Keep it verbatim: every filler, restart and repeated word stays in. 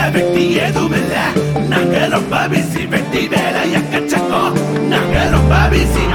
வெட்டி ஏதும் இல்ல நாங்க ரொம்ப பிசி வெட்டி வேலை எக்கச்சக்கம் நாங்க ரொம்ப பிசி